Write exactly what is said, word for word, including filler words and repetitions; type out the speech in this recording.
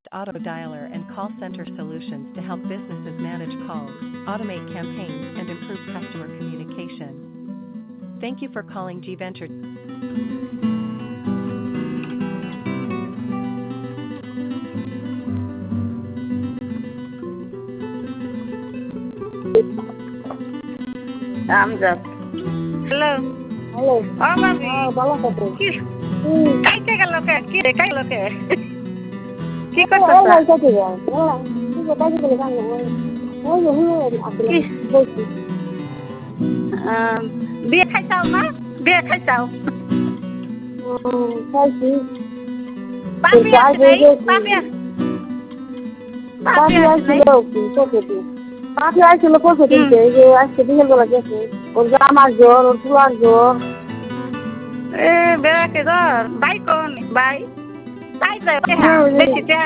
auto dialer and call center solutions to help businesses manage calls, automate campaigns, and improve customer communication. Thank you for calling G Venture. Amjad hello hello. ও মামি হ্যাঁ ভালো কথা। কি হুম। কাইতে গেল কে কি রে কাইল কে কি ওই করতেছ নাই কাটে যায়। হ্যাঁ ঠিক আছে কাটে গেলে কাটে ওই ওই যে হুয়ে আসলে কি বলছি। আহ, বিয়ে খাইছাও না বিয়ে খাইছাও হুম খাইছি। এই পাপি চাই আছে হয়ে নাই গেছি। পাপি পাপি পাখি আছে নাই আসছিল কি পশুটি। পাখি আসছিল হুম পশুটিতে এই যে আজকে বিকেল বেলা গেছে। ওর জামার জ্বর ওর চুলার জ্বর। এ বেড়াকে ধর বাই কোন বাই তাই যায় হ্যাঁ ওই যে বেশি